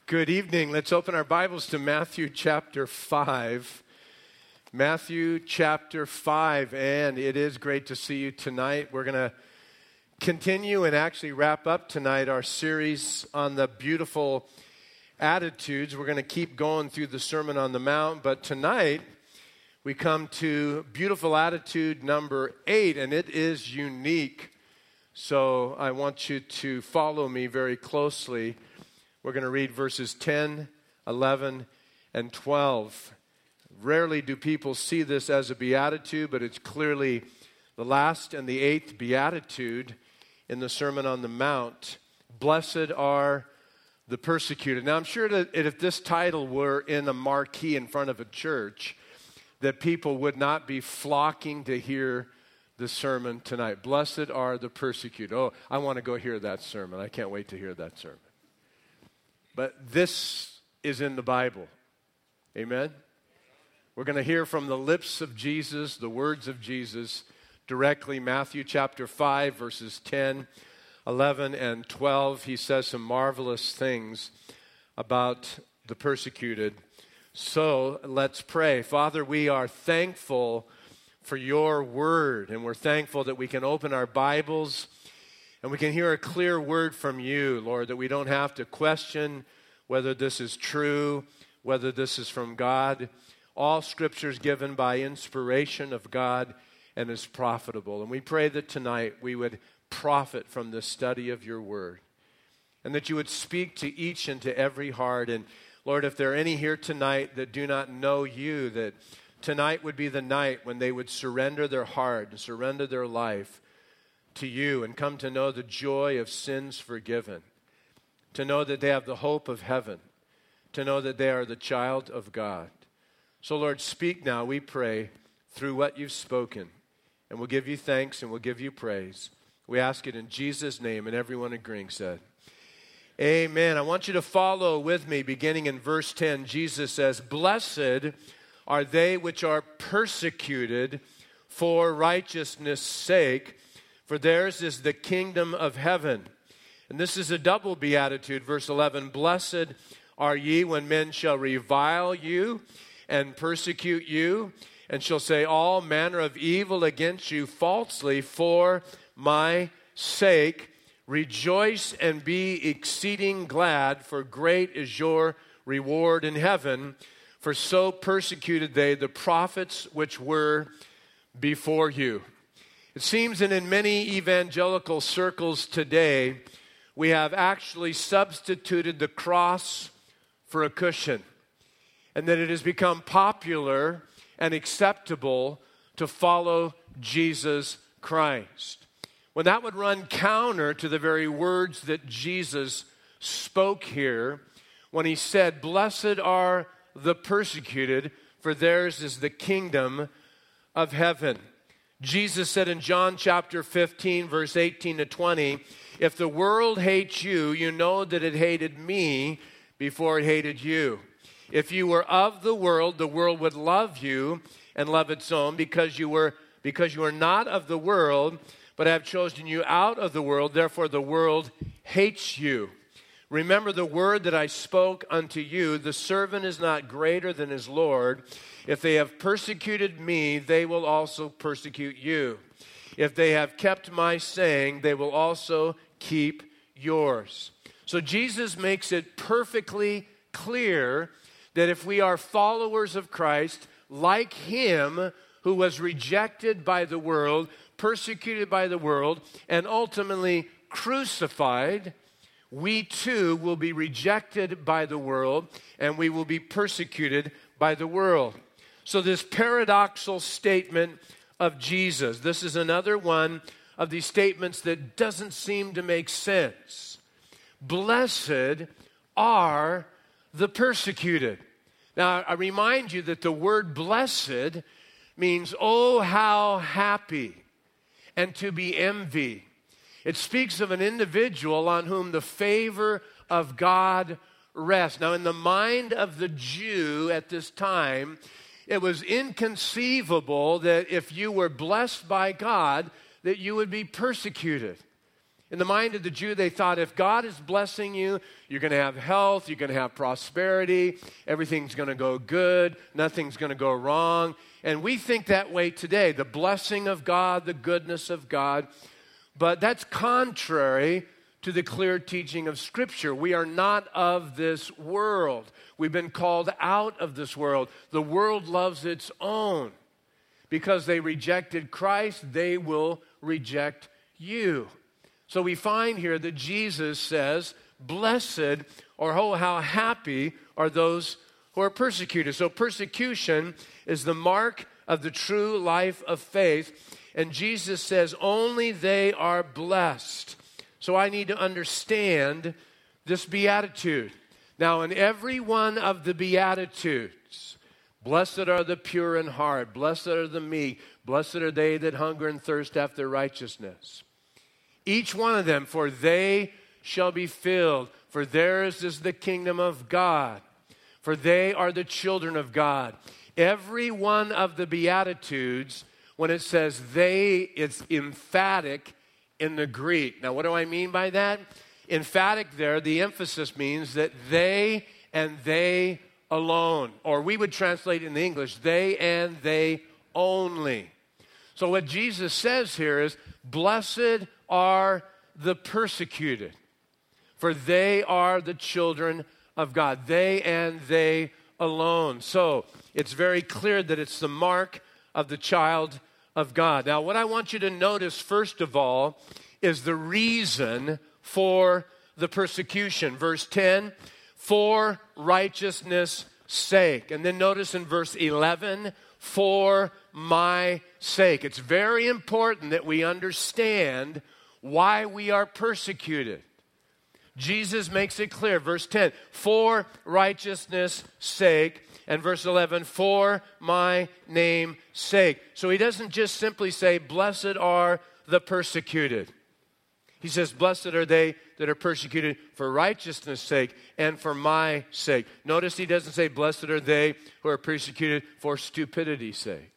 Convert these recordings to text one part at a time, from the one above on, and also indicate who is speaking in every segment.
Speaker 1: Good evening. Let's open our Bibles to Matthew chapter 5. Matthew chapter 5, and it is great to see you tonight. We're going to continue and actually wrap up tonight our series on the beautiful attitudes. We're going to keep going through the Sermon on the Mount, but tonight we come to beautiful attitude number 8, and it is unique. So I want you to follow me very closely. We're going to read verses 10, 11, and 12. Rarely do people see this as a beatitude, but it's clearly the last and the 8th beatitude in the Sermon on the Mount. Blessed are the persecuted. Now, I'm sure that if this title were in a marquee in front of a church, that people would not be flocking to hear the sermon tonight. Blessed are the persecuted. Oh, I want to go hear that sermon. I can't wait to hear that sermon. But this is in the Bible. Amen? We're going to hear from the lips of Jesus, the words of Jesus, directly. Matthew chapter 5, verses 10, 11, and 12. He says some marvelous things about the persecuted. So let's pray. Father, we are thankful for your word, and we're thankful that we can open our Bibles and we can hear a clear word from you, Lord, that we don't have to question whether this is true, whether this is from God. All Scripture is given by inspiration of God and is profitable. And we pray that tonight we would profit from the study of your word and that you would speak to each and to every heart. And Lord, if there are any here tonight that do not know you, that tonight would be the night when they would surrender their heart and surrender their life to you and come to know the joy of sins forgiven, to know that they have the hope of heaven, to know that they are the child of God. So Lord, speak now, we pray, through what you've spoken, and we'll give you thanks and we'll give you praise. We ask it in Jesus' name, and everyone agreeing said, amen. I want you to follow with me, beginning in verse 10. Jesus says, blessed are they which are persecuted for righteousness' sake, for theirs is the kingdom of heaven. And this is a double beatitude. Verse 11, blessed are ye when men shall revile you and persecute you, and shall say all manner of evil against you falsely for my sake. Rejoice and be exceeding glad, for great is your reward in heaven. For so persecuted they the prophets which were before you. It seems that in many evangelical circles today, we have actually substituted the cross for a cushion, and that it has become popular and acceptable to follow Jesus Christ, when that would run counter to the very words that Jesus spoke here when he said, blessed are the persecuted, for theirs is the kingdom of heaven. Jesus said in John chapter 15, verse 18 to 20, if the world hates you, you know that it hated me before it hated you. If you were of the world would love you and love its own, because you are not of the world, but I have chosen you out of the world, therefore the world hates you. Remember the word that I spoke unto you, the servant is not greater than his Lord. If they have persecuted me, they will also persecute you. If they have kept my saying, they will also keep yours. So Jesus makes it perfectly clear that if we are followers of Christ, like him who was rejected by the world, persecuted by the world, and ultimately crucified, we too will be rejected by the world, and we will be persecuted by the world. So this paradoxical statement of Jesus, this is another one of these statements that doesn't seem to make sense. Blessed are the persecuted. Now, I remind you that the word blessed means, oh, how happy, and to be envied. It speaks of an individual on whom the favor of God rests. Now, in the mind of the Jew at this time, it was inconceivable that if you were blessed by God, that you would be persecuted. In the mind of the Jew, they thought if God is blessing you, you're going to have health, you're going to have prosperity, everything's going to go good, nothing's going to go wrong. And we think that way today, the blessing of God, the goodness of God. But that's contrary to the clear teaching of Scripture. We are not of this world. We've been called out of this world. The world loves its own. Because they rejected Christ, they will reject you. So we find here that Jesus says, blessed, or oh, how happy are those who are persecuted. So persecution is the mark of the true life of faith. And Jesus says only they are blessed. So I need to understand this beatitude. Now, in every one of the beatitudes, blessed are the pure in heart, blessed are the meek, blessed are they that hunger and thirst after righteousness. Each one of them, for they shall be filled, for theirs is the kingdom of God, for they are the children of God. Every one of the Beatitudes, when it says they, it's emphatic in the Greek. Now, what do I mean by that? Emphatic there, the emphasis means that they and they alone, or we would translate in the English, they and they only. So what Jesus says here is, blessed are the persecuted, for they are the children of God. They and they alone. So it's very clear that it's the mark of the child of God. Now, what I want you to notice, first of all, is the reason for the persecution. Verse 10, for righteousness' sake. And then notice in verse 11, for my sake. It's very important that we understand why we are persecuted. Jesus makes it clear. Verse 10, for righteousness' sake. And verse 11, for my name's sake. So he doesn't just simply say, blessed are the persecuted. He says, blessed are they that are persecuted for righteousness' sake and for my sake. Notice he doesn't say, blessed are they who are persecuted for stupidity's sake.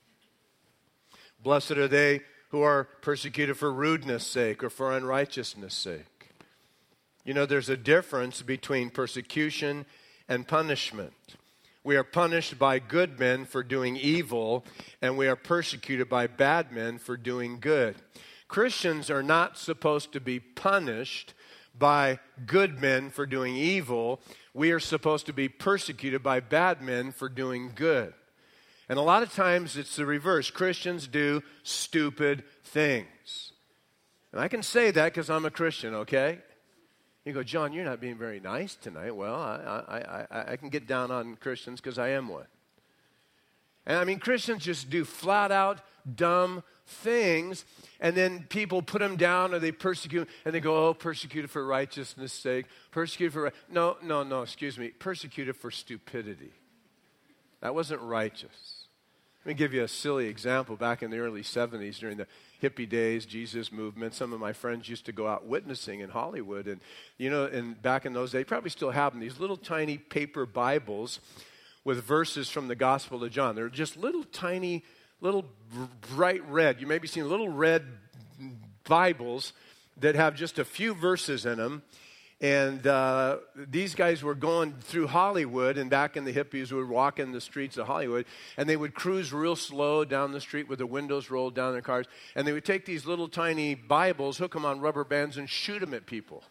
Speaker 1: Blessed are they who are persecuted for rudeness' sake or for unrighteousness' sake. You know, there's a difference between persecution and punishment. We are punished by good men for doing evil, and we are persecuted by bad men for doing good. Christians are not supposed to be punished by good men for doing evil. We are supposed to be persecuted by bad men for doing good. And a lot of times it's the reverse. Christians do stupid things. And I can say that because I'm a Christian, okay? You go, John, you're not being very nice tonight. Well, I can get down on Christians because I am one. And I mean, Christians just do flat out dumb things, and then people put them down or they persecute, and they go, oh, persecuted for righteousness' sake, persecuted for, no, excuse me, persecuted for stupidity. That wasn't righteous. Let me give you a silly example. Back in the early 70s, during the hippie days, Jesus movement, some of my friends used to go out witnessing in Hollywood. And, you know, and back in those days, probably still have them, these little tiny paper Bibles with verses from the Gospel of John. They're just little tiny, little bright red. You may be seeing little red Bibles that have just a few verses in them. And these guys were going through Hollywood, and back in the hippies would walk in the streets of Hollywood, and they would cruise real slow down the street with the windows rolled down their cars, and they would take these little tiny Bibles, hook them on rubber bands, and shoot them at people.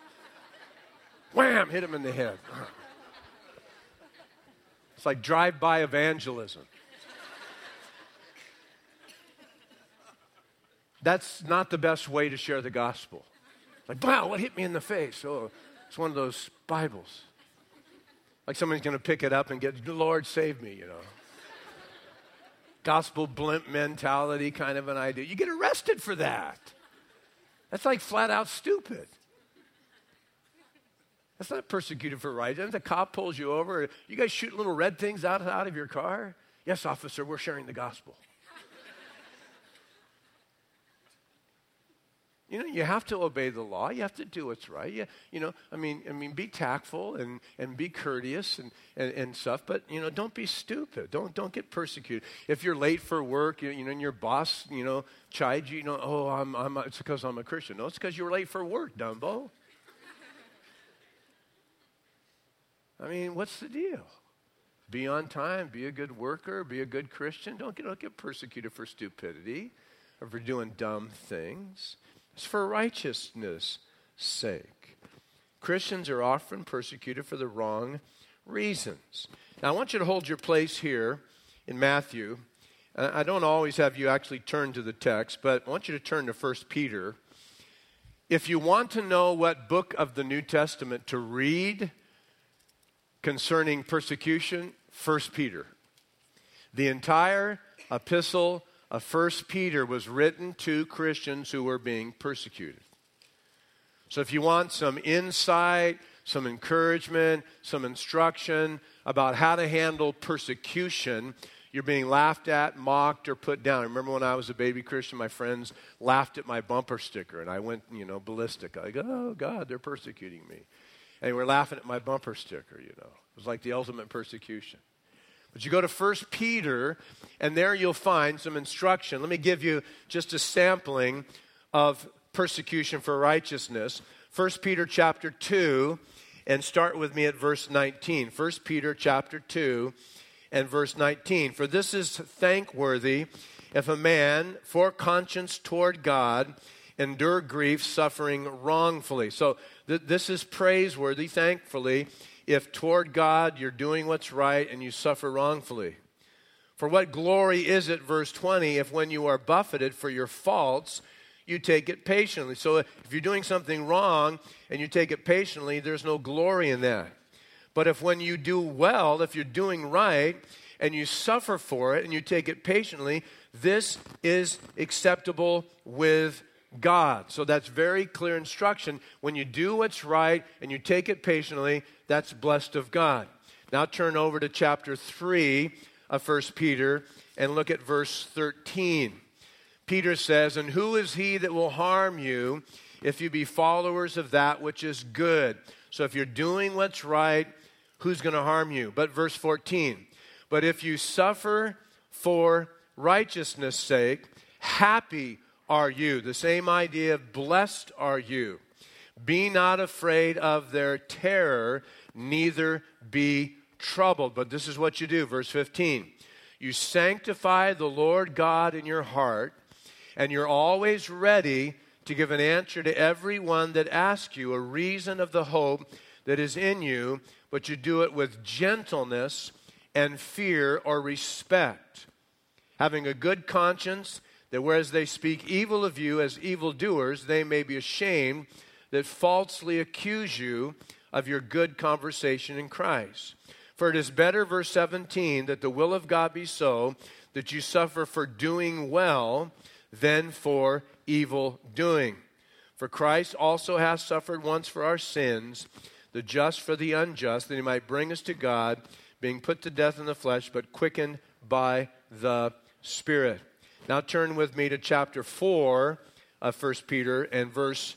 Speaker 1: Wham! Hit them in the head. It's like drive-by evangelism. That's not the best way to share the gospel. Like, wow, what hit me in the face? Oh, it's one of those Bibles. Like somebody's going to pick it up and get, Lord, save me, you know. Gospel blimp mentality kind of an idea. You get arrested for that. That's like flat out stupid. That's not persecuted for righteousness. The cop pulls you over. You guys shoot little red things out of your car? Yes, officer, we're sharing the gospel. You have to obey the law. You have to do what's right. Be tactful and be courteous and stuff. But, don't be stupid. Don't get persecuted. If you're late for work, and your boss, chides you, it's because I'm a Christian. No, it's because you were late for work, Dumbo. What's the deal? Be on time. Be a good worker. Be a good Christian. Don't get persecuted for stupidity or for doing dumb things. It's for righteousness' sake. Christians are often persecuted for the wrong reasons. Now, I want you to hold your place here in Matthew. I don't always have you actually turn to the text, but I want you to turn to 1 Peter. If you want to know what book of the New Testament to read concerning persecution, 1 Peter. The entire epistle of 1 Peter was written to Christians who were being persecuted. So if you want some insight, some encouragement, some instruction about how to handle persecution, you're being laughed at, mocked, or put down. I remember when I was a baby Christian, my friends laughed at my bumper sticker, and I went, ballistic. I go, oh, God, they're persecuting me. And they were laughing at my bumper sticker, It was like the ultimate persecution. But you go to 1 Peter, and there you'll find some instruction. Let me give you just a sampling of persecution for righteousness. 1 Peter chapter 2, and start with me at verse 19. 1 Peter chapter 2 and verse 19. For this is thankworthy if a man, for conscience toward God, endure grief, suffering wrongfully. So this is praiseworthy, thankfully, if toward God you're doing what's right and you suffer wrongfully. For what glory is it, verse 20, if when you are buffeted for your faults, you take it patiently. So if you're doing something wrong and you take it patiently, there's no glory in that. But if when you do well, if you're doing right and you suffer for it and you take it patiently, this is acceptable with God. So that's very clear instruction. When you do what's right and you take it patiently, that's blessed of God. Now turn over to chapter 3 of 1 Peter and look at verse 13. Peter says, and who is he that will harm you if you be followers of that which is good? So if you're doing what's right, who's going to harm you? But verse 14, but if you suffer for righteousness' sake, happy are you. The same idea of blessed are you. Be not afraid of their terror, neither be troubled. But this is what you do, verse 15. You sanctify the Lord God in your heart, and you're always ready to give an answer to everyone that asks you a reason of the hope that is in you, but you do it with gentleness and fear or respect, having a good conscience, that whereas they speak evil of you as evildoers, they may be ashamed that falsely accuse you of your good conversation in Christ. For it is better, verse 17, that the will of God be so, that you suffer for doing well than for evil doing. For Christ also hath suffered once for our sins, the just for the unjust, that he might bring us to God, being put to death in the flesh, but quickened by the Spirit. Now turn with me to chapter 4 of 1 Peter and verse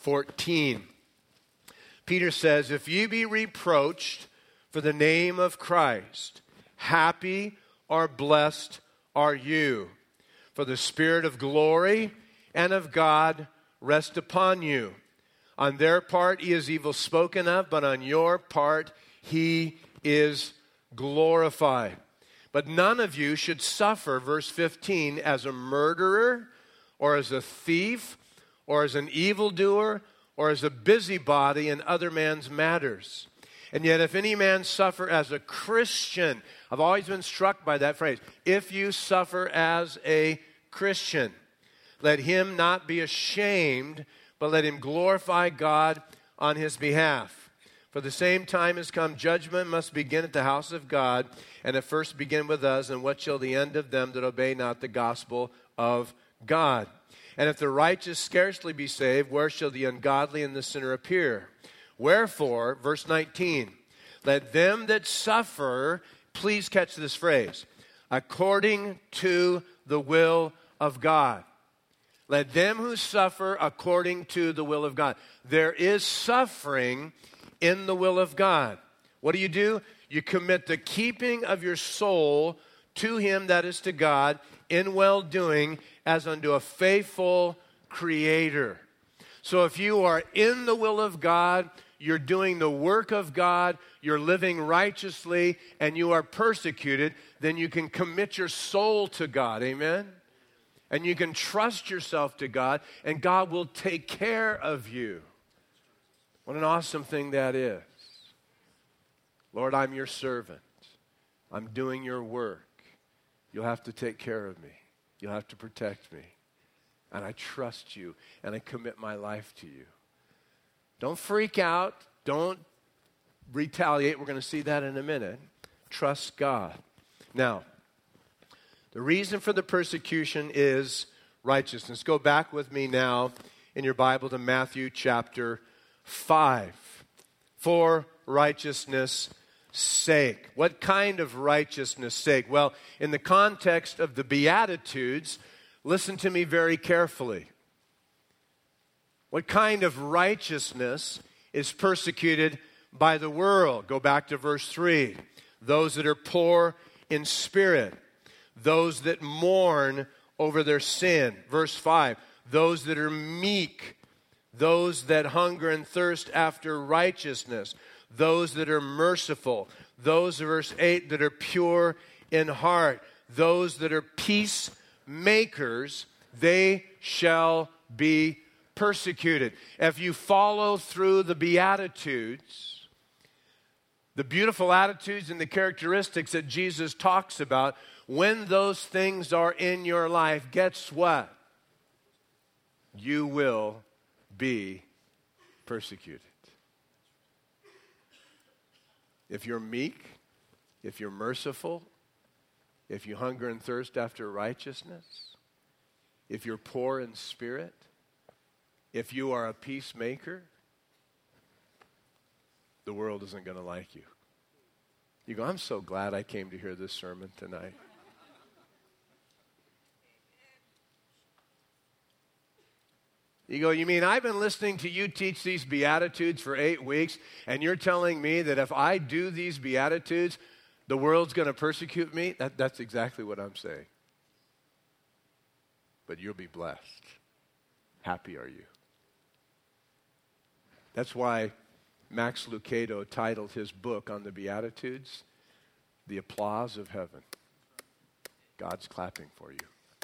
Speaker 1: 14. Peter says, if ye be reproached for the name of Christ, happy or blessed are you. For the Spirit of glory and of God rest upon you. On their part he is evil spoken of, but on your part he is glorified. But none of you should suffer, verse 15, as a murderer, or as a thief, or as an evildoer, or as a busybody in other man's matters. And yet if any man suffer as a Christian, I've always been struck by that phrase, if you suffer as a Christian, let him not be ashamed, but let him glorify God on his behalf. For the same time has come, judgment must begin at the house of God, and it first begin with us, and what shall the end of them that obey not the gospel of God? And if the righteous scarcely be saved, where shall the ungodly and the sinner appear? Wherefore, verse 19, let them that suffer, please catch this phrase, according to the will of God. Let them who suffer according to the will of God. There is suffering in the will of God. What do? You commit the keeping of your soul to Him, that is to God, in well-doing as unto a faithful Creator. So if you are in the will of God, you're doing the work of God, you're living righteously, and you are persecuted, then you can commit your soul to God. Amen? And you can trust yourself to God, and God will take care of you. What an awesome thing that is. Lord, I'm your servant. I'm doing your work. You'll have to take care of me. You'll have to protect me. And I trust you, and I commit my life to you. Don't freak out. Don't retaliate. We're going to see that in a minute. Trust God. Now, the reason for the persecution is righteousness. Go back with me now in your Bible to Matthew chapter 5. For righteousness' sake. What kind of righteousness' sake? Well, in the context of the Beatitudes, listen to me very carefully. What kind of righteousness is persecuted by the world? Go back to verse 3. Those that are poor in spirit. Those that mourn over their sin. Verse 5. Those that are meek. Those that hunger and thirst after righteousness. Those that are merciful. Those, verse 8, that are pure in heart. Those that are peacemakers. They shall be persecuted. If you follow through the Beatitudes, the beautiful attitudes and the characteristics that Jesus talks about, when those things are in your life, guess what? You will be persecuted. If you're meek, if you're merciful, if you hunger and thirst after righteousness, if you're poor in spirit, if you are a peacemaker, the world isn't going to like you. You go, I'm so glad I came to hear this sermon tonight. You go, you mean I've been listening to you teach these Beatitudes for 8 weeks, and you're telling me that if I do these Beatitudes, the world's going to persecute me? That's exactly what I'm saying. But you'll be blessed. Happy are you. That's why Max Lucado titled his book on the Beatitudes, The Applause of Heaven. God's clapping for you.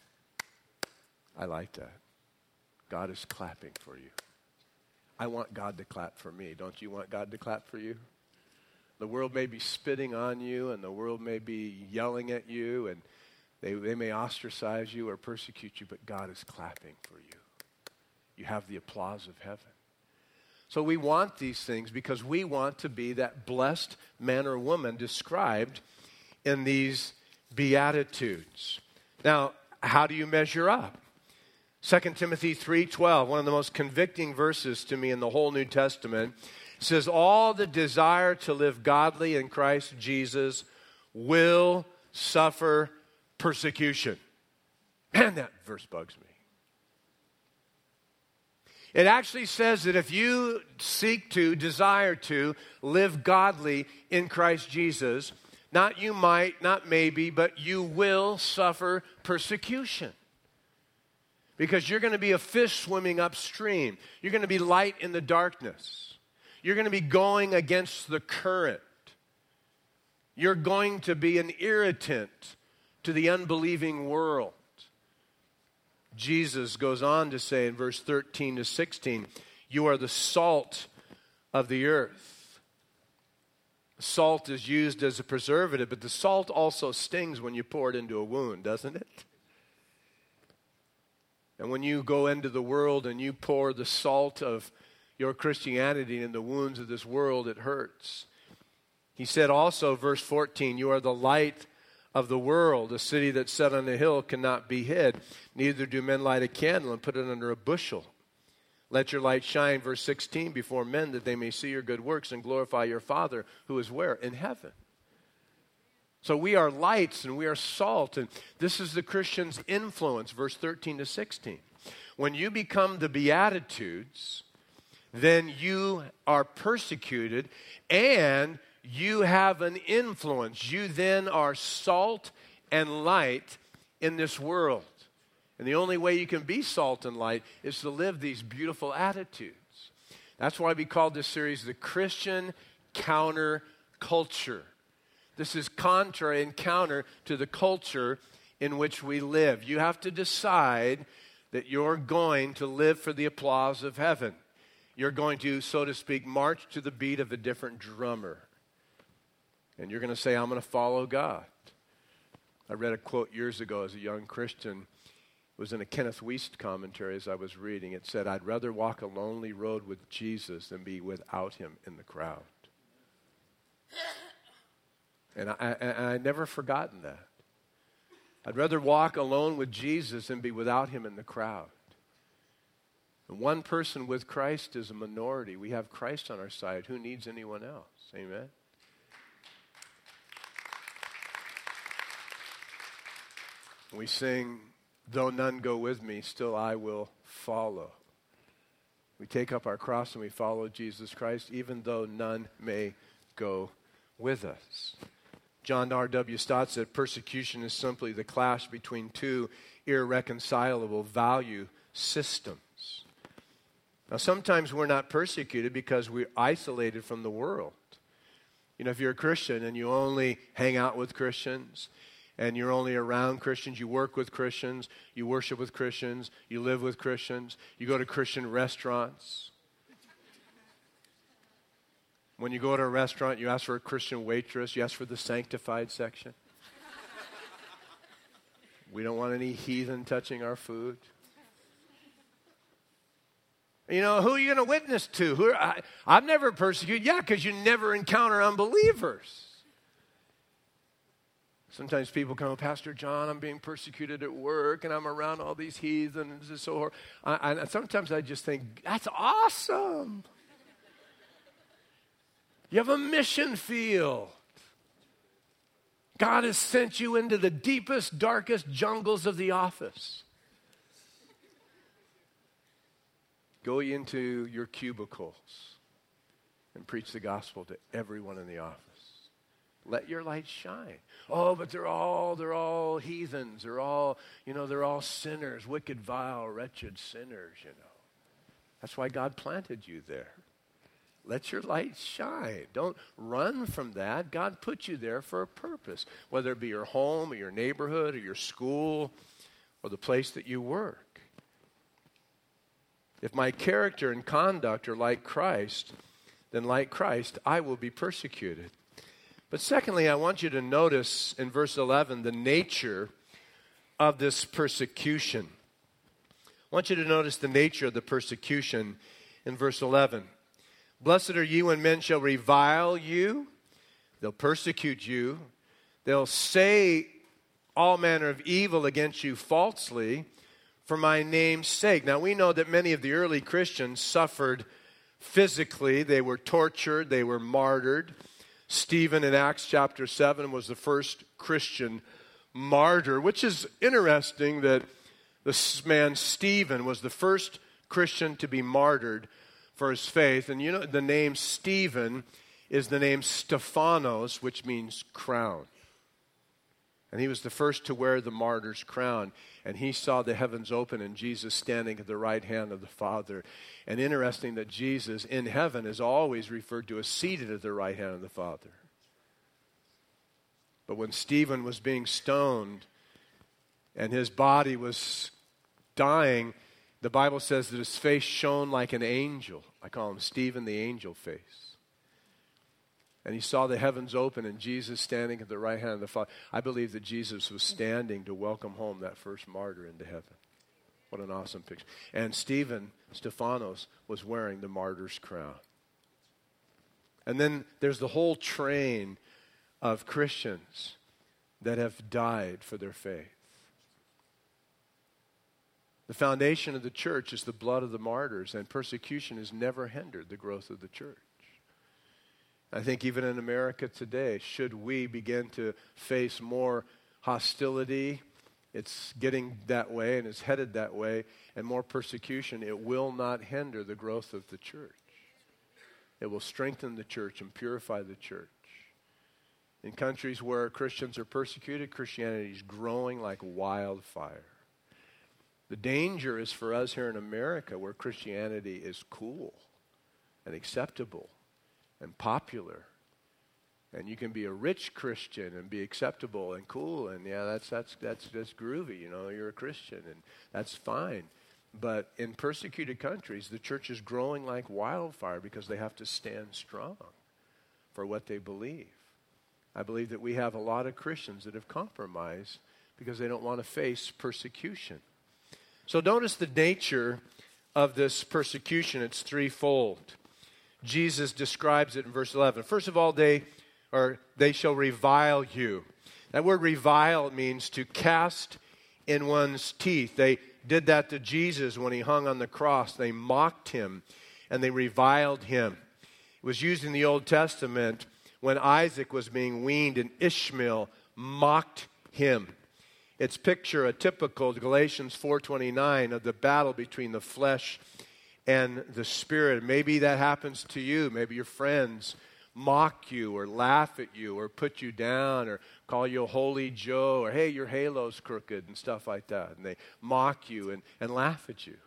Speaker 1: I like that. God is clapping for you. I want God to clap for me. Don't you want God to clap for you? The world may be spitting on you, and the world may be yelling at you, and they may ostracize you or persecute you, but God is clapping for you. You have the applause of heaven. So we want these things because we want to be that blessed man or woman described in these Beatitudes. Now, how do you measure up? 2 Timothy 3:12, one of the most convicting verses to me in the whole New Testament, says, all that desire to live godly in Christ Jesus will suffer persecution. Man, that verse bugs me. It actually says that if you seek to, desire to, live godly in Christ Jesus, not you might, not maybe, but you will suffer persecution. Because you're going to be a fish swimming upstream. You're going to be light in the darkness. You're going to be going against the current. You're going to be an irritant to the unbelieving world. Jesus goes on to say in verse 13 to 16, you are the salt of the earth. Salt is used as a preservative, but the salt also stings when you pour it into a wound, doesn't it? And when you go into the world and you pour the salt of your Christianity in the wounds of this world, it hurts. He said also, verse 14, you are the light of the world. A city that's set on a hill cannot be hid. Neither do men light a candle and put it under a bushel. Let your light shine, verse 16, before men that they may see your good works and glorify your Father who is where? In heaven. So we are lights and we are salt, and this is the Christian's influence, verse 13 to 16. When you become the Beatitudes, then you are persecuted and you have an influence. You then are salt and light in this world. And the only way you can be salt and light is to live these beautiful attitudes. That's why we called this series the Christian Counterculture. This is contrary and counter to the culture in which we live. You have to decide that you're going to live for the applause of heaven. You're going to, so to speak, march to the beat of a different drummer. And you're going to say, I'm going to follow God. I read a quote years ago as a young Christian. It was in a Kenneth Wiest commentary as I was reading. It said, I'd rather walk a lonely road with Jesus than be without him in the crowd. And I never forgotten that. I'd rather walk alone with Jesus than be without him in the crowd. And one person with Christ is a minority. We have Christ on our side. Who needs anyone else? Amen? We sing, though none go with me, still I will follow. We take up our cross and we follow Jesus Christ, even though none may go with us. John R.W. Stott said, persecution is simply the clash between two irreconcilable value systems. Now, sometimes we're not persecuted because we're isolated from the world. You know, if you're a Christian and you only hang out with Christians, and you're only around Christians, you work with Christians, you worship with Christians, you live with Christians, you go to Christian restaurants. When you go to a restaurant, you ask for a Christian waitress, you ask for the sanctified section. We don't want any heathen touching our food. You know, who are you going to witness to? I've never persecuted. Yeah, because you never encounter unbelievers. Sometimes people come, Pastor John, I'm being persecuted at work, and I'm around all these heathen. And this is so horrible. Sometimes I just think, that's awesome. You have a mission field. God has sent you into the deepest, darkest jungles of the office. Go into your cubicles and preach the gospel to everyone in the office. Let your light shine. Oh, but they're all heathens. They're all sinners, wicked, vile, wretched sinners, That's why God planted you there. Let your light shine. Don't run from that. God put you there for a purpose, whether it be your home or your neighborhood or your school or the place that you work. If my character and conduct are like Christ, then like Christ, I will be persecuted. But secondly, I want you to notice in verse 11 the nature of this persecution. I want you to notice the nature of the persecution in verse 11. Blessed are you when men shall revile you. They'll persecute you. They'll say all manner of evil against you falsely for my name's sake. Now, we know that many of the early Christians suffered physically. They were tortured. They were martyred. Stephen in Acts chapter 7 was the first Christian martyr, which is interesting that this man Stephen was the first Christian to be martyred for his faith. And you know, the name Stephen is the name Stephanos, which means crown. And he was the first to wear the martyr's crown. And he saw the heavens open and Jesus standing at the right hand of the Father. And interesting that Jesus in heaven is always referred to as seated at the right hand of the Father. But when Stephen was being stoned and his body was dying, the Bible says that his face shone like an angel. I call him Stephen the angel face. And he saw the heavens open and Jesus standing at the right hand of the Father. I believe that Jesus was standing to welcome home that first martyr into heaven. What an awesome picture. And Stephanos, was wearing the martyr's crown. And then there's the whole train of Christians that have died for their faith. The foundation of the church is the blood of the martyrs, and persecution has never hindered the growth of the church. I think even in America today, should we begin to face more hostility It's getting that way and it's headed that way, and more persecution, it will not hinder the growth of the church. It will strengthen the church and purify the church. In countries where Christians are persecuted, Christianity is growing like wildfire. The danger is for us here in America, where Christianity is cool and acceptable and popular. And you can be a rich Christian and be acceptable and cool, and yeah, that's groovy, you're a Christian, and that's fine. But in persecuted countries, the church is growing like wildfire because they have to stand strong for what they believe. I believe that we have a lot of Christians that have compromised because they don't want to face persecution. So notice the nature of this persecution. It's threefold. Jesus describes it in verse 11. First of all, they shall revile you. That word revile means to cast in one's teeth. They did that to Jesus when he hung on the cross. They mocked him and they reviled him. It was used in the Old Testament when Isaac was being weaned and Ishmael mocked him. It's a typical Galatians 4:29 of the battle between the flesh and the spirit. Maybe that happens to you. Maybe your friends mock you or laugh at you or put you down or call you a holy Joe or, hey, your halo's crooked and stuff like that. And they mock you and laugh at you.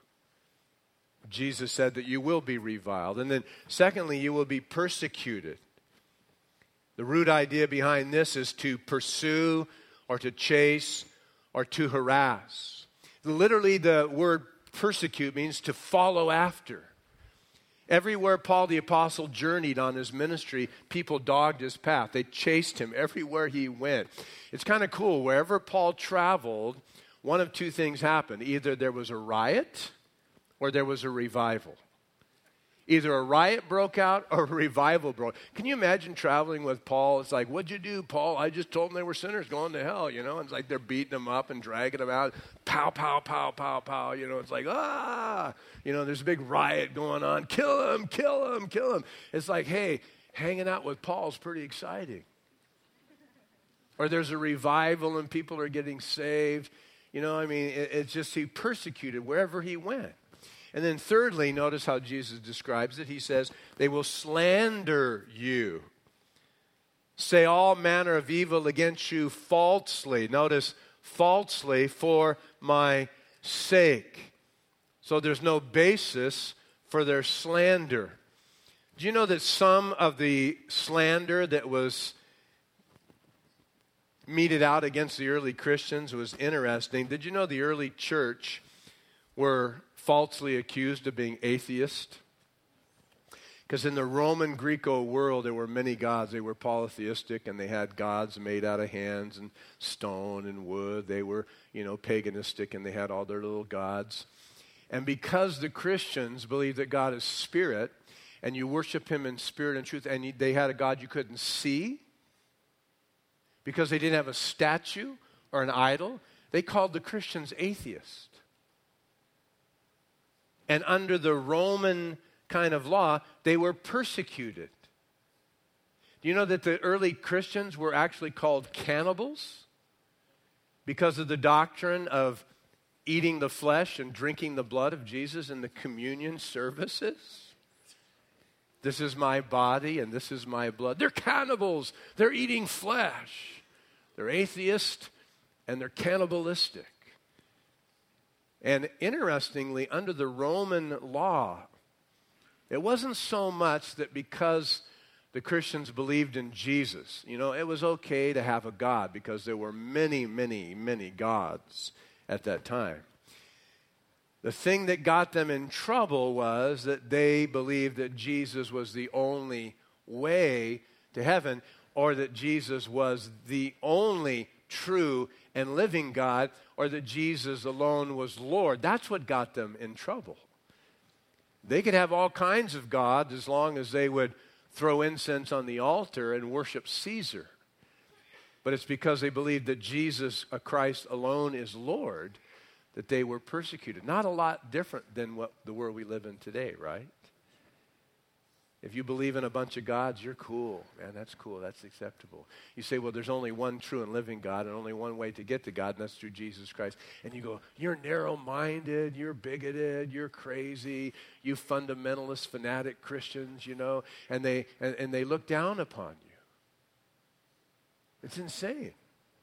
Speaker 1: Jesus said that you will be reviled. And then secondly, you will be persecuted. The root idea behind this is to pursue or to chase or to harass. Literally, the word persecute means to follow after. Everywhere Paul the Apostle journeyed on his ministry, people dogged his path. They chased him everywhere he went. It's kind of cool. Wherever Paul traveled, one of two things happened. Either there was a riot or there was a revival. Either a riot broke out or a revival broke. Can you imagine traveling with Paul? It's like, what'd you do, Paul? I just told them they were sinners going to hell, And it's like they're beating them up and dragging them out. Pow, pow, pow, pow, pow. It's like, there's a big riot going on. Kill him, kill him, kill him. It's like, hey, hanging out with Paul's pretty exciting. Or there's a revival and people are getting saved. It's just he persecuted wherever he went. And then thirdly, notice how Jesus describes it. He says, they will slander you. Say all manner of evil against you falsely. Notice, falsely for my sake. So there's no basis for their slander. Do you know that some of the slander that was meted out against the early Christians was interesting? Did you know the early church were falsely accused of being atheist? Because in the Roman Greco world, there were many gods. They were polytheistic, and they had gods made out of hands and stone and wood. They were, paganistic, and they had all their little gods. And because the Christians believed that God is spirit, and you worship him in spirit and truth, and they had a God you couldn't see, because they didn't have a statue or an idol, they called the Christians atheists. And under the Roman kind of law, they were persecuted. Do you know that the early Christians were actually called cannibals because of the doctrine of eating the flesh and drinking the blood of Jesus in the communion services? This is my body and this is my blood. They're cannibals. They're eating flesh. They're atheists and they're cannibalistic. And interestingly, under the Roman law, it wasn't so much that because the Christians believed in Jesus, it was okay to have a God because there were many, many, many gods at that time. The thing that got them in trouble was that they believed that Jesus was the only way to heaven, or that Jesus was the only true and living God, or that Jesus alone was Lord. That's what got them in trouble. They could have all kinds of gods as long as they would throw incense on the altar and worship Caesar. But it's because they believed that Jesus Christ alone is Lord that they were persecuted. Not a lot different than what the world we live in today, right? If you believe in a bunch of gods, you're cool. Man, that's cool. That's acceptable. You say, well, there's only one true and living God and only one way to get to God, and that's through Jesus Christ. And you go, you're narrow-minded, you're bigoted, you're crazy, you fundamentalist, fanatic Christians, and they look down upon you. It's insane.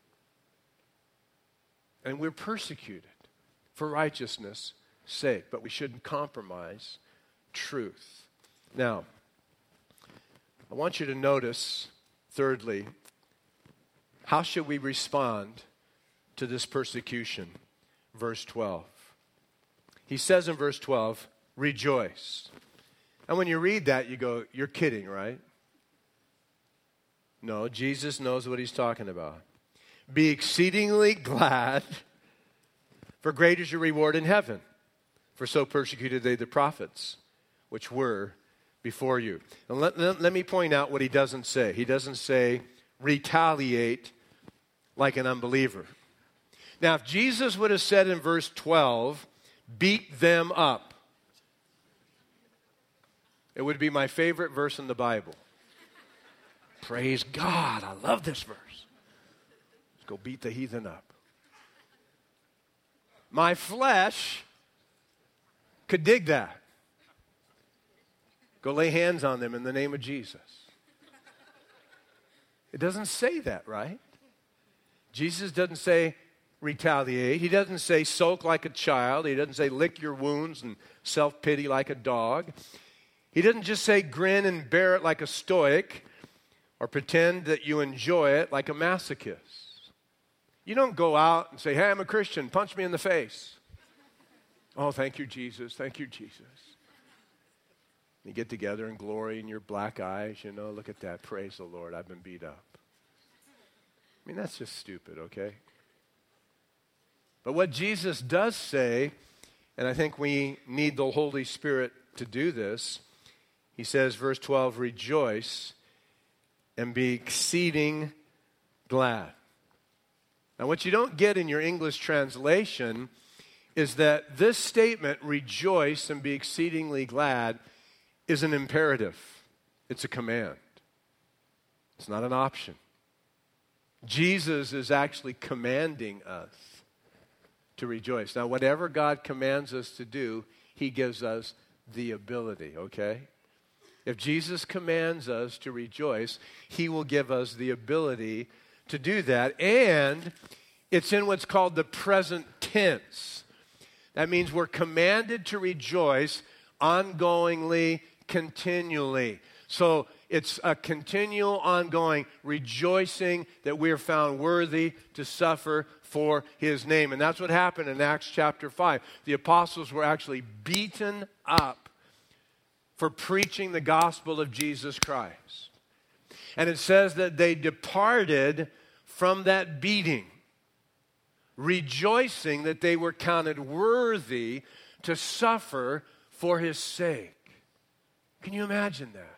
Speaker 1: And we're persecuted for righteousness' sake, but we shouldn't compromise truth. Now, I want you to notice, thirdly, how should we respond to this persecution? Verse 12. He says in verse 12, rejoice. And when you read that, you go, you're kidding, right? No, Jesus knows what he's talking about. Be exceedingly glad, for great is your reward in heaven. For so persecuted they the prophets, which were before you. And let me point out what he doesn't say. He doesn't say, retaliate like an unbeliever. Now, if Jesus would have said in verse 12, beat them up, it would be my favorite verse in the Bible. Praise God, I love this verse. Let's go beat the heathen up. My flesh could dig that. Go lay hands on them in the name of Jesus. It doesn't say that, right? Jesus doesn't say retaliate. He doesn't say sulk like a child. He doesn't say lick your wounds and self-pity like a dog. He doesn't just say grin and bear it like a stoic or pretend that you enjoy it like a masochist. You don't go out and say, hey, I'm a Christian. Punch me in the face. Oh, thank you, Jesus. Thank you, Jesus. You get together in glory in your black eyes, look at that. Praise the Lord. I've been beat up. I mean, that's just stupid, okay? But what Jesus does say, and I think we need the Holy Spirit to do this, he says, verse 12, rejoice and be exceeding glad. Now, what you don't get in your English translation is that this statement, rejoice and be exceedingly glad, is an imperative. It's a command. It's not an option. Jesus is actually commanding us to rejoice. Now, whatever God commands us to do, he gives us the ability, okay? If Jesus commands us to rejoice, he will give us the ability to do that. And it's in what's called the present tense. That means we're commanded to rejoice ongoingly, continually. So it's a continual, ongoing rejoicing that we are found worthy to suffer for his name. And that's what happened in Acts chapter 5. The apostles were actually beaten up for preaching the gospel of Jesus Christ. And it says that they departed from that beating, rejoicing that they were counted worthy to suffer for his sake. Can you imagine that?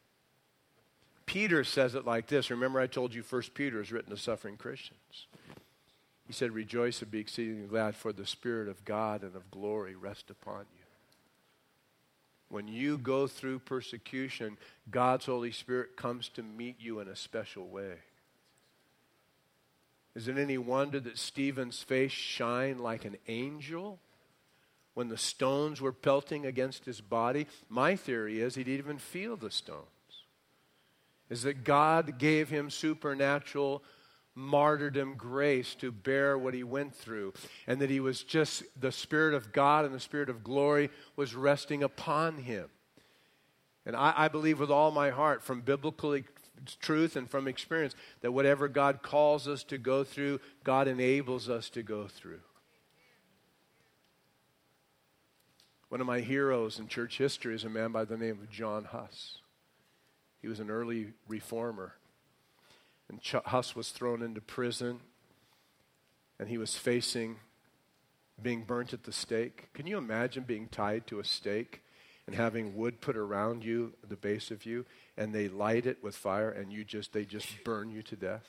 Speaker 1: Peter says it like this. Remember I told you 1 Peter is written to suffering Christians. He said, rejoice and be exceedingly glad, for the Spirit of God and of glory rest upon you. When you go through persecution, God's Holy Spirit comes to meet you in a special way. Is it any wonder that Stephen's face shined like an angel when the stones were pelting against his body? My theory is he didn't even feel the stones. Is that God gave him supernatural martyrdom grace to bear what he went through, and that he was just, the Spirit of God and the Spirit of glory was resting upon him. And I believe with all my heart, from biblical truth and from experience, that whatever God calls us to go through, God enables us to go through. One of my heroes in church history is a man by the name of John Huss. He was an early reformer. And Huss was thrown into prison, and he was facing being burnt at the stake. Can you imagine being tied to a stake and having wood put around you, the base of you, and they light it with fire, and they just burn you to death?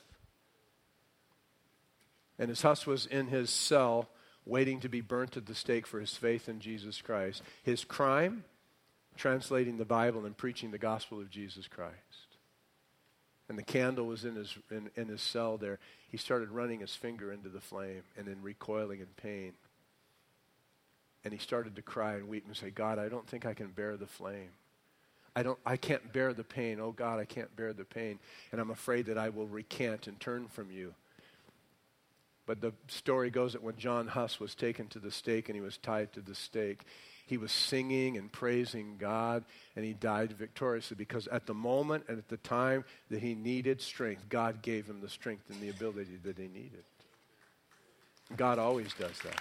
Speaker 1: And as Huss was in his cell, waiting to be burnt at the stake for his faith in Jesus Christ, his crime translating the Bible and preaching the gospel of Jesus Christ. And the candle was in his cell there. He started running his finger into the flame and then recoiling in pain. And he started to cry and weep and say, God, I don't think I can bear the flame. I can't bear the pain. Oh God, I can't bear the pain. And I'm afraid that I will recant and turn from you. But the story goes that when John Huss was taken to the stake and he was tied to the stake, he was singing and praising God, and he died victoriously because at the moment and at the time that he needed strength, God gave him the strength and the ability that he needed. God always does that.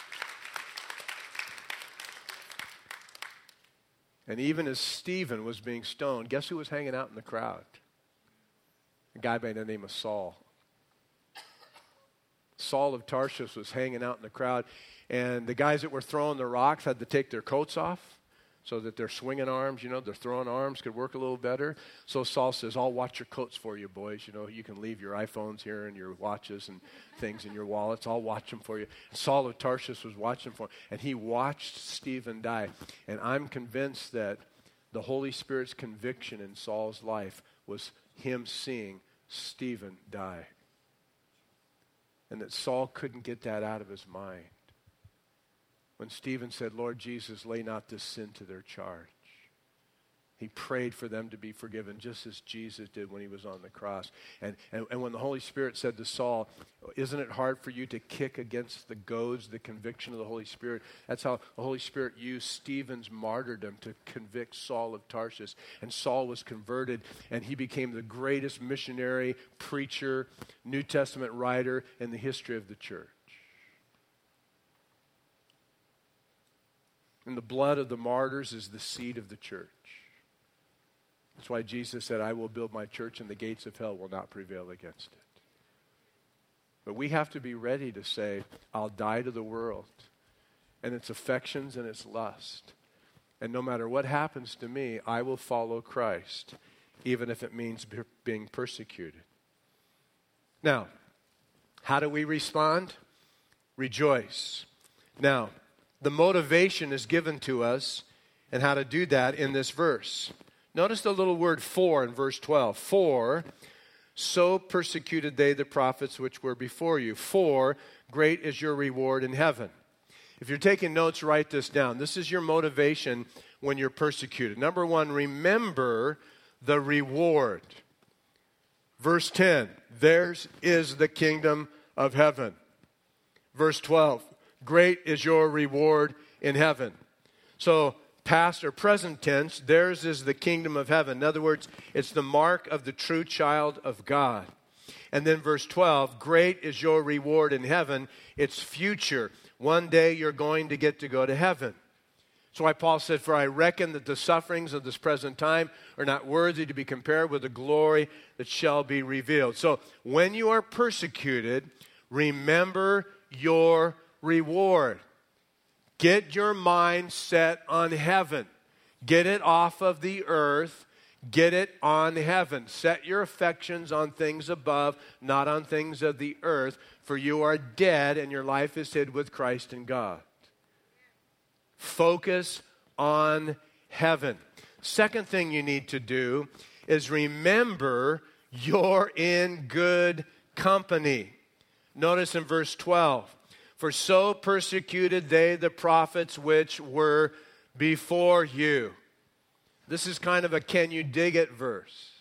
Speaker 1: And even as Stephen was being stoned, guess who was hanging out in the crowd? A guy by the name of Saul. Saul of Tarsus was hanging out in the crowd, and the guys that were throwing the rocks had to take their coats off so that their swinging arms, their throwing arms could work a little better. So Saul says, I'll watch your coats for you, boys. You can leave your iPhones here and your watches and things in your wallets. I'll watch them for you. And Saul of Tarsus was watching for him, and he watched Stephen die. And I'm convinced that the Holy Spirit's conviction in Saul's life was him seeing Stephen die. And that Saul couldn't get that out of his mind. When Stephen said, Lord Jesus, lay not this sin to their charge. He prayed for them to be forgiven, just as Jesus did when he was on the cross. And when the Holy Spirit said to Saul, isn't it hard for you to kick against the goads, the conviction of the Holy Spirit? That's how the Holy Spirit used Stephen's martyrdom to convict Saul of Tarsus. And Saul was converted, and he became the greatest missionary, preacher, New Testament writer in the history of the church. And the blood of the martyrs is the seed of the church. That's why Jesus said, I will build my church and the gates of hell will not prevail against it. But we have to be ready to say, I'll die to the world and its affections and its lust. And no matter what happens to me, I will follow Christ, even if it means being persecuted. Now, how do we respond? Rejoice. Now, the motivation is given to us and how to do that in this verse. Notice the little word for in verse 12. For so persecuted they the prophets which were before you. For great is your reward in heaven. If you're taking notes, write this down. This is your motivation when you're persecuted. Number one, remember the reward. Verse 10, theirs is the kingdom of heaven. Verse 12, great is your reward in heaven. So, past or present tense, theirs is the kingdom of heaven. In other words, it's the mark of the true child of God. And then verse 12, great is your reward in heaven. It's future. One day you're going to get to go to heaven. That's why Paul said, for I reckon that the sufferings of this present time are not worthy to be compared with the glory that shall be revealed. So when you are persecuted, remember your reward. Get your mind set on heaven. Get it off of the earth. Get it on heaven. Set your affections on things above, not on things of the earth, for you are dead and your life is hid with Christ in God. Focus on heaven. Second thing you need to do is remember you're in good company. Notice in verse 12. For so persecuted they the prophets which were before you. This is kind of a can you dig it verse.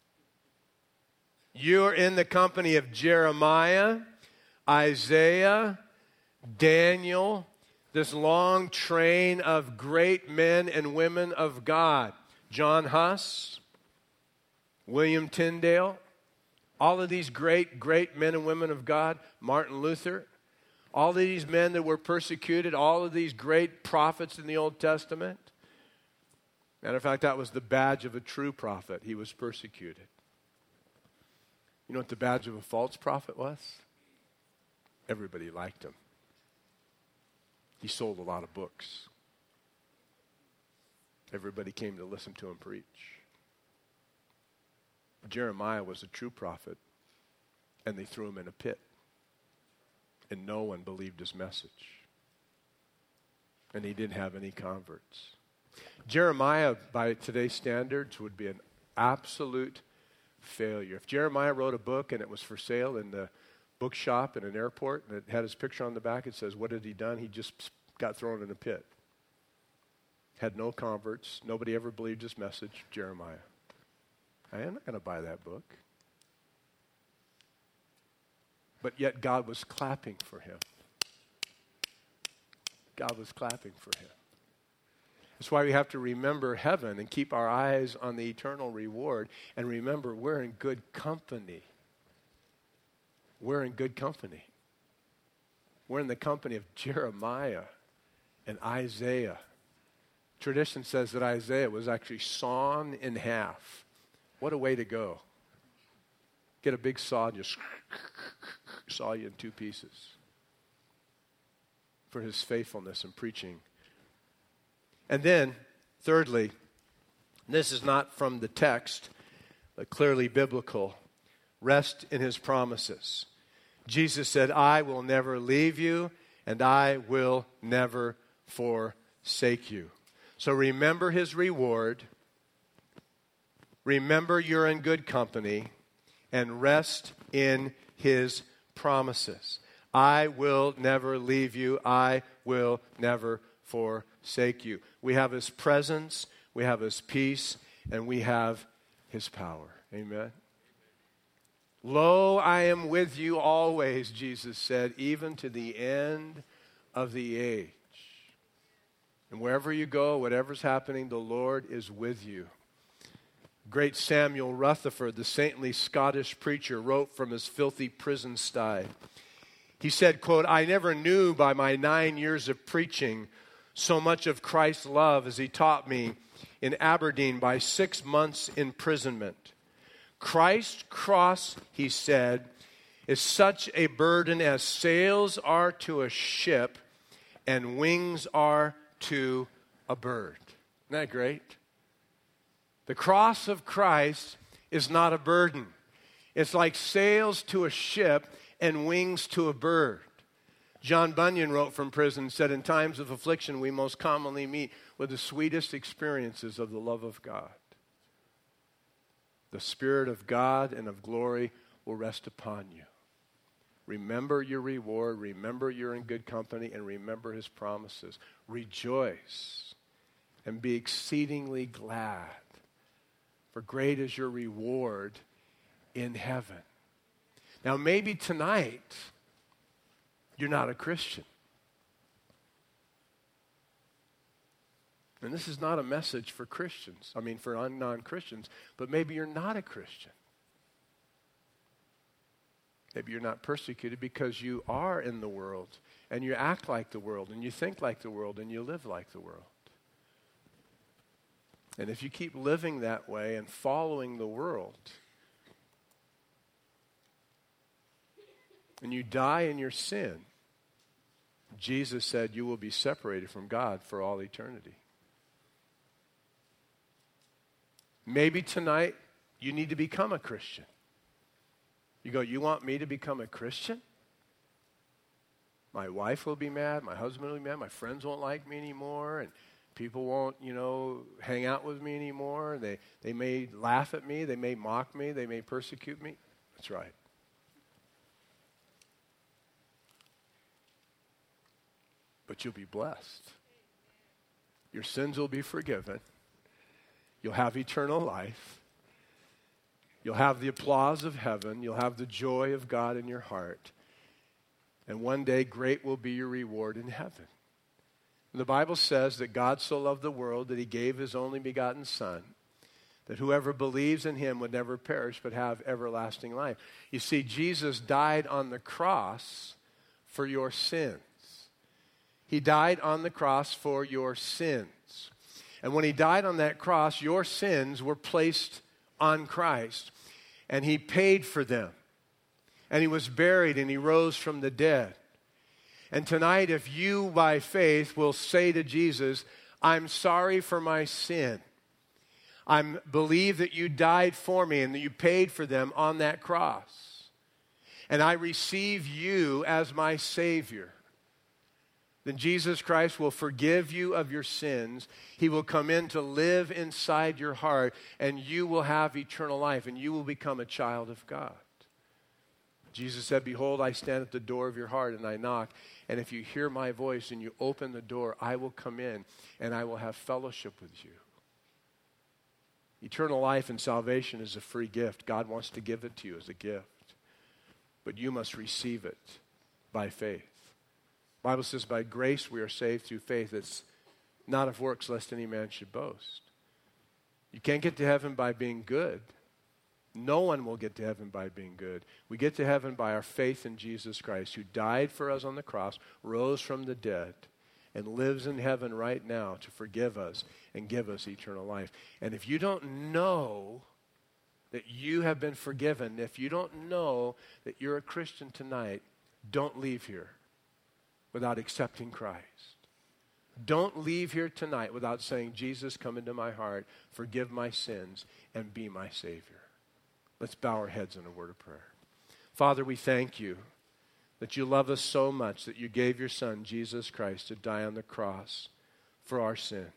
Speaker 1: You are in the company of Jeremiah, Isaiah, Daniel, this long train of great men and women of God. John Huss, William Tyndale, all of these great men and women of God, Martin Luther. All of these men that were persecuted, all of these great prophets in the Old Testament. Matter of fact, that was the badge of a true prophet. He was persecuted. You know what the badge of a false prophet was? Everybody liked him. He sold a lot of books. Everybody came to listen to him preach. Jeremiah was a true prophet, and they threw him in a pit. And no one believed his message. And he didn't have any converts. Jeremiah, by today's standards, would be an absolute failure. If Jeremiah wrote a book and it was for sale in the bookshop in an airport and it had his picture on the back, it says, what had he done? He just got thrown in a pit. Had no converts. Nobody ever believed his message, Jeremiah. I am not going to buy that book. But yet God was clapping for him. God was clapping for him. That's why we have to remember heaven and keep our eyes on the eternal reward. And remember, we're in good company. We're in good company. We're in the company of Jeremiah and Isaiah. Tradition says that Isaiah was actually sawn in half. What a way to go. Get a big saw and just saw you in two pieces for his faithfulness in preaching. And then, thirdly, this is not from the text, but clearly biblical. Rest in his promises. Jesus said, I will never leave you, and I will never forsake you. So remember his reward. Remember you're in good company, and rest in his promises. I will never leave you. I will never forsake you. We have his presence, we have his peace, and we have his power. Amen. Lo, I am with you always, Jesus said, even to the end of the age. And wherever you go, whatever's happening, the Lord is with you. Great Samuel Rutherford, the saintly Scottish preacher, wrote from his filthy prison sty. He said, quote, I never knew by my 9 years of preaching so much of Christ's love as he taught me in Aberdeen by 6 months' imprisonment. Christ's cross, he said, is such a burden as sails are to a ship and wings are to a bird. Isn't that great? The cross of Christ is not a burden. It's like sails to a ship and wings to a bird. John Bunyan wrote from prison, said, in times of affliction we most commonly meet with the sweetest experiences of the love of God. The Spirit of God and of glory will rest upon you. Remember your reward, remember you're in good company, and remember his promises. Rejoice and be exceedingly glad, for great is your reward in heaven. Now maybe tonight you're not a Christian. And this is not a message for Christians. I mean, for non-Christians. But maybe you're not a Christian. Maybe you're not persecuted because you are in the world. And you act like the world. And you think like the world. And you live like the world. And if you keep living that way and following the world, and you die in your sin, Jesus said you will be separated from God for all eternity. Maybe tonight you need to become a Christian. You go, you want me to become a Christian? My wife will be mad, my husband will be mad, my friends won't like me anymore, and people won't, hang out with me anymore. They may laugh at me, they may mock me, they may persecute me. That's right. But you'll be blessed. Your sins will be forgiven. You'll have eternal life. You'll have the applause of heaven. You'll have the joy of God in your heart. And one day, great will be your reward in heaven. The Bible says that God so loved the world that he gave his only begotten Son, that whoever believes in him would never perish but have everlasting life. You see, Jesus died on the cross for your sins. He died on the cross for your sins. And when he died on that cross, your sins were placed on Christ. And he paid for them. And he was buried and he rose from the dead. And tonight, if you by faith will say to Jesus, I'm sorry for my sin. I believe that you died for me and that you paid for them on that cross. And I receive you as my Savior. then Jesus Christ will forgive you of your sins. He will come in to live inside your heart, and you will have eternal life, and you will become a child of God. Jesus said, behold, I stand at the door of your heart and I knock. And if you hear my voice and you open the door, I will come in and I will have fellowship with you. Eternal life and salvation is a free gift. God wants to give it to you as a gift. But you must receive it by faith. The Bible says, by grace we are saved through faith. It's not of works, lest any man should boast. You can't get to heaven by being good. No one will get to heaven by being good. We get to heaven by our faith in Jesus Christ, who died for us on the cross, rose from the dead, and lives in heaven right now to forgive us and give us eternal life. And if you don't know that you have been forgiven, if you don't know that you're a Christian tonight, don't leave here without accepting Christ. Don't leave here tonight without saying, Jesus, come into my heart, forgive my sins, and be my Savior. Let's bow our heads in a word of prayer. Father, we thank you that you love us so much that you gave your Son, Jesus Christ, to die on the cross for our sins.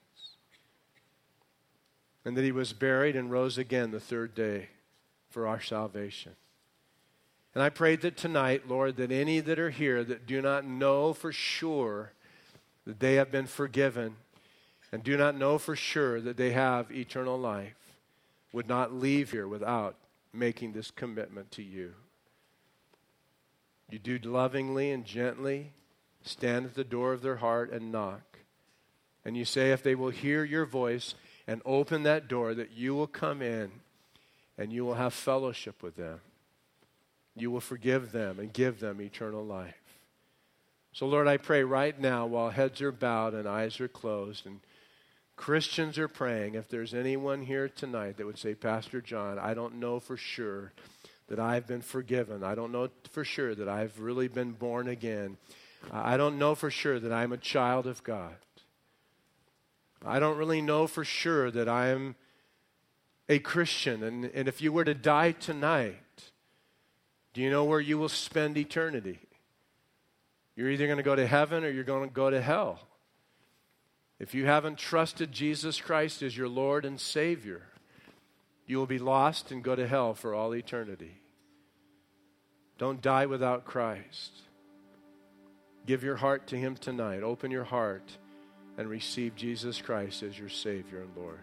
Speaker 1: And that he was buried and rose again the third day for our salvation. And I pray that tonight, Lord, that any that are here that do not know for sure that they have been forgiven and do not know for sure that they have eternal life would not leave here without making this commitment to you. You do lovingly and gently stand at the door of their heart and knock. And you say if they will hear your voice and open that door, that you will come in and you will have fellowship with them. You will forgive them and give them eternal life. So Lord, I pray right now while heads are bowed and eyes are closed and Christians are praying, if there's anyone here tonight that would say, Pastor John, I don't know for sure that I've been forgiven. I don't know for sure that I've really been born again. I don't know for sure that I'm a child of God. I don't really know for sure that I'm a Christian. And if you were to die tonight, do you know where you will spend eternity? You're either going to go to heaven or you're going to go to hell. If you haven't trusted Jesus Christ as your Lord and Savior, you will be lost and go to hell for all eternity. Don't die without Christ. Give your heart to him tonight. Open your heart and receive Jesus Christ as your Savior and Lord.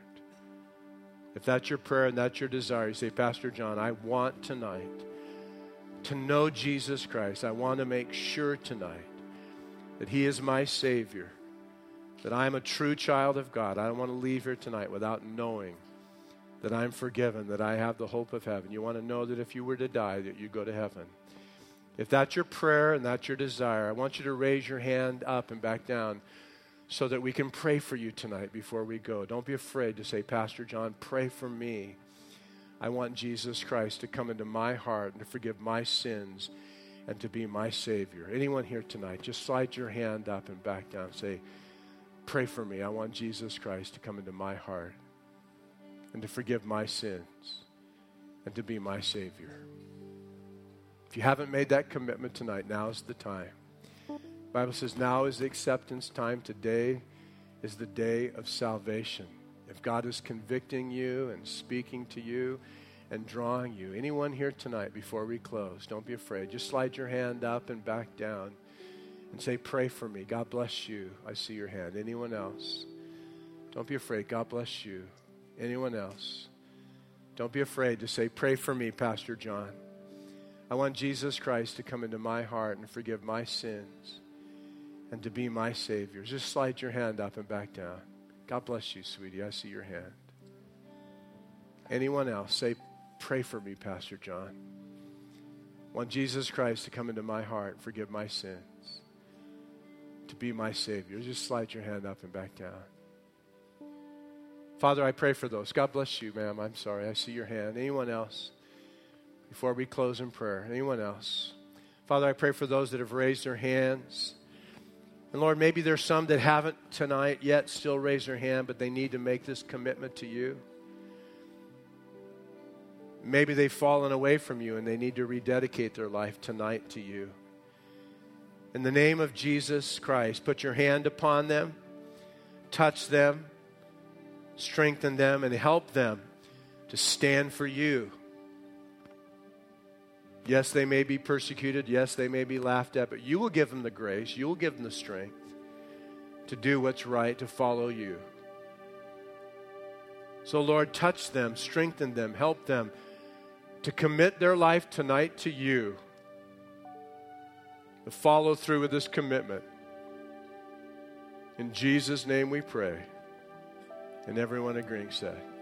Speaker 1: If that's your prayer and that's your desire, you say, Pastor John, I want tonight to know Jesus Christ. I want to make sure tonight that he is my Savior, that I am a true child of God. I don't want to leave here tonight without knowing that I'm forgiven, that I have the hope of heaven. You want to know that if you were to die, that you go to heaven. If that's your prayer and that's your desire, I want you to raise your hand up and back down so that we can pray for you tonight before we go. Don't be afraid to say, Pastor John, pray for me. I want Jesus Christ to come into my heart and to forgive my sins and to be my Savior. Anyone here tonight, just slide your hand up and back down. Say, pray for me. I want Jesus Christ to come into my heart and to forgive my sins and to be my Savior. If you haven't made that commitment tonight, now is the time. The Bible says now is the acceptance time. Today is the day of salvation. If God is convicting you and speaking to you and drawing you, anyone here tonight before we close, don't be afraid. Just slide your hand up and back down and say, pray for me. God bless you. I see your hand. Anyone else? Don't be afraid. God bless you. Anyone else? Don't be afraid to say, pray for me, Pastor John. I want Jesus Christ to come into my heart and forgive my sins and to be my Savior. Just slide your hand up and back down. God bless you, sweetie. I see your hand. Anyone else? Say, pray for me, Pastor John. I want Jesus Christ to come into my heart and forgive my sins, to be my Savior. Just slide your hand up and back down. Father, I pray for those. God bless you, ma'am. I'm sorry. I see your hand. Anyone else? Before we close in prayer, anyone else? Father, I pray for those that have raised their hands. And Lord, maybe there's some that haven't tonight yet still raised their hand, but they need to make this commitment to you. Maybe they've fallen away from you and they need to rededicate their life tonight to you. In the name of Jesus Christ, put your hand upon them, touch them, strengthen them, and help them to stand for you. Yes, they may be persecuted. Yes, they may be laughed at, but you will give them the grace. You will give them the strength to do what's right, to follow you. So, Lord, touch them, strengthen them, help them to commit their life tonight to you, to follow through with this commitment. In Jesus' name we pray. And everyone agreeing said,